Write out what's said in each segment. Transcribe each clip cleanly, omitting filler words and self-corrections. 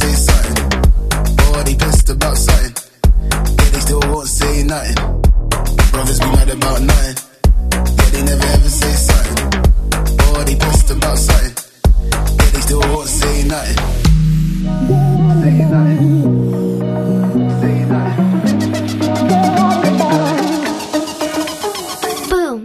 say something. Or they pissed about something. Yeah, they still won't say nothing. Brothers be mad about nothing. Yeah, they never ever say something. Or they pissed about something. Yeah, they still won't say nothing. Say nothing. Say nothing. Boom.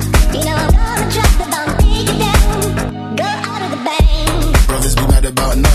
Brothers be mad about nothing.